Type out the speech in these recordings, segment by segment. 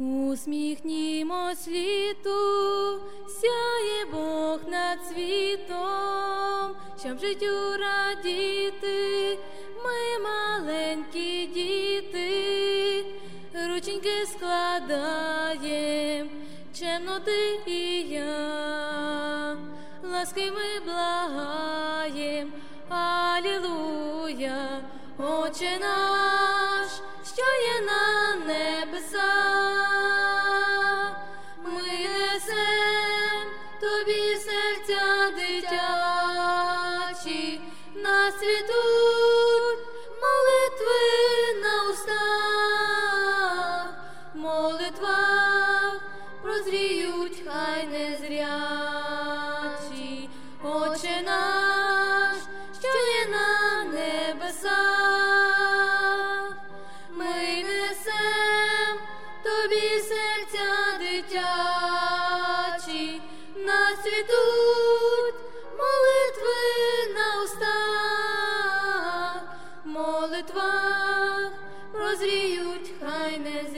Усміхнімось літу, сяє Бог над світом, щоб життю радіти, ми маленькі діти, рученьки складаєм, чемно ти і я, ласки ми благаєм, алілуя, Отче наш, що є на небесах, ми несем тобі серця дитячі, нас цвітуть молитви на устах, молитвах прозріють хай незрячі. Отче наш, що є на небесах, ми несем тобі серця дитячі, нас цвітуть молитви на устах, молитвах прозріють хай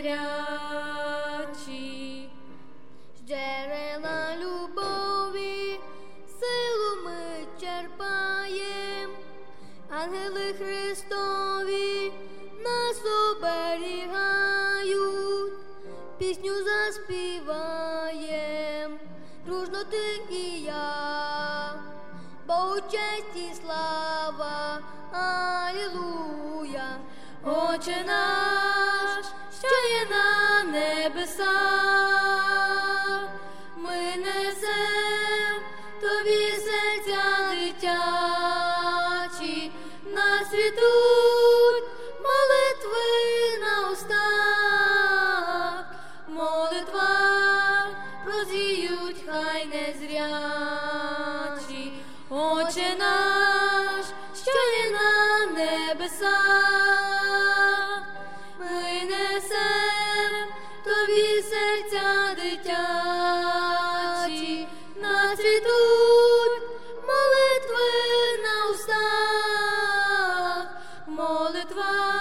незрячі. З джерела любові силу ми черпаєм, ангели Христові нас оберігають, пісню заспіваєм, дружно ти і я, Богу честь і слава, алілуя. Отче наш, що є на небесах, ми несем тобі серця дитячі, нас цвітуть молитви на устах, молитвах прозріють хай незрячі. Отче наш, що є на небесах, ми несем тобі серця дитячі, нас цвітуть молитви на устах, молитва